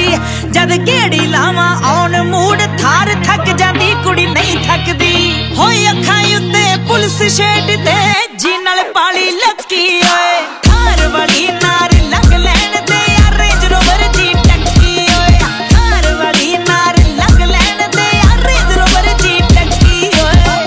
थकदी जद गेड़ी लावा आउन मूड थार थक जांदी कुड़ी नहीं थकदी होई अखां उत्ते पुलिस शेड ते जी नाल पाली लकी ओए थार वाली नार लग लैण दे यार रेंज रोवर जी टक्की ओए थार वाली नार लग लैण दे यार रेंज रोवर जी टक्की ओए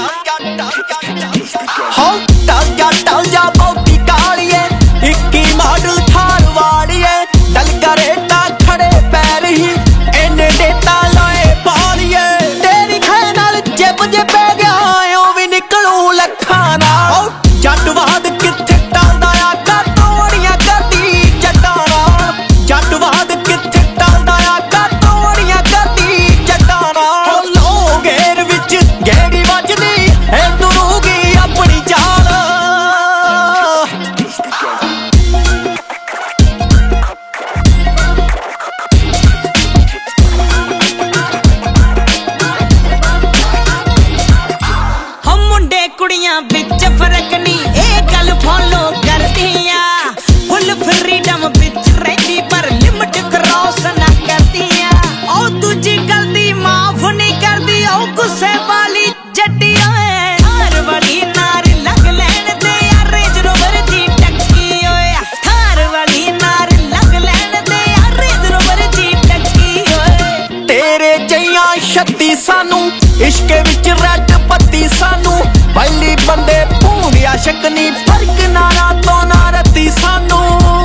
हो टल जा बहुती कालिए इक्की मॉडल थार वालिए डल करे ता खड़े पैर ही इन्ने देता लोए पालिए तेरी खै नाल जिब जे पै गया ओ भी निकलू लखां नाल जटवाद किथे टलदा आ तोड़ियां करदी जट्टां नाल जटवाद किथे टलदा आ तोड़ियां करदी जट्टां नाल लो घेर विच गेड़ी वजदी ए तुरूगी अपनी चाल हम मुंडे कुड़ियां बिच फर्क नी ए गल फॉलो करदियां फुल फ्रीडम बिच रहिंदी पर लिमिट क्रॉस ना करदियां ओ दूजी गलती माफ नहीं करदी ओ गुस्से वाली जट्टी ओए थार वाली नार लग लैण दे यार रेंज रोवर जी टक्की ओए थार वाली नार लग लैण दे यार रेंज रोवर जी टक्की ओए तेरे जइयां 36 सानू इश्क विच रैड पत्ती सानू पहली बंदे भूंडिया शकनी फर्क नारा तो ना रती सानू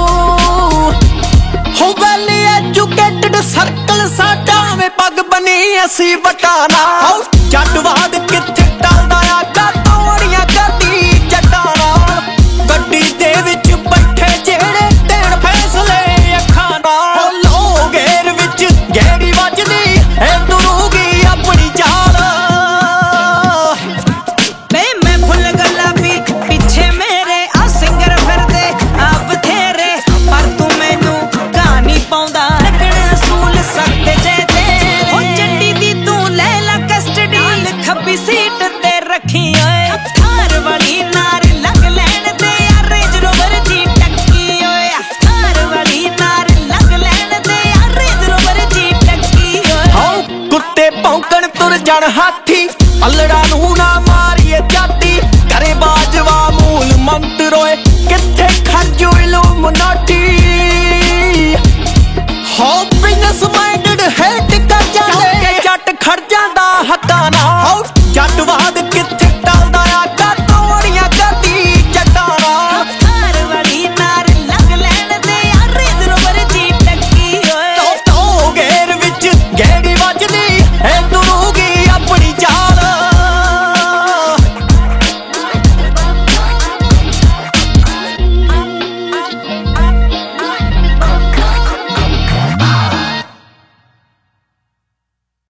हो वैल एजुकेटेड सर्कल साडा में पग बनी असी वटाना जटवाद किथे टलदा आ तोड़ियां करदी जट्टां नाल गड्डी दे विच बैठे जेड़े देण फैसले अखां नाल लो घेर विच गेड़ी वजदी ए तुरूगी अपनी चाल बे मैं फुल गुलाबी पीछे मेरे आ सिंगर फिरदे आ बथेरे पर तू मैनू कहानी पाउंदा लगण असूल सख्त जे दे हो जट्टी दी तू ले ला कस्टडी खब्बी सीट ते रखी ओए थार वाली नार लग लैण दे यार रेंज रोवर जी टक्की ओए थार वाली नार लग लैण दे यार रेंज रोवर जी टक्की ओए हां कुत्ते भौंकण तुर जण हाथी अल्लड़ा नू ना मारिए जाती करे बाजवा मूल मंत्रोए किथे खर्जो इल्लुमिनाटी हो बिजनेस माइंडेड हेट कर जांदे जट खड़ जांदा हक्कां नाल जटवाद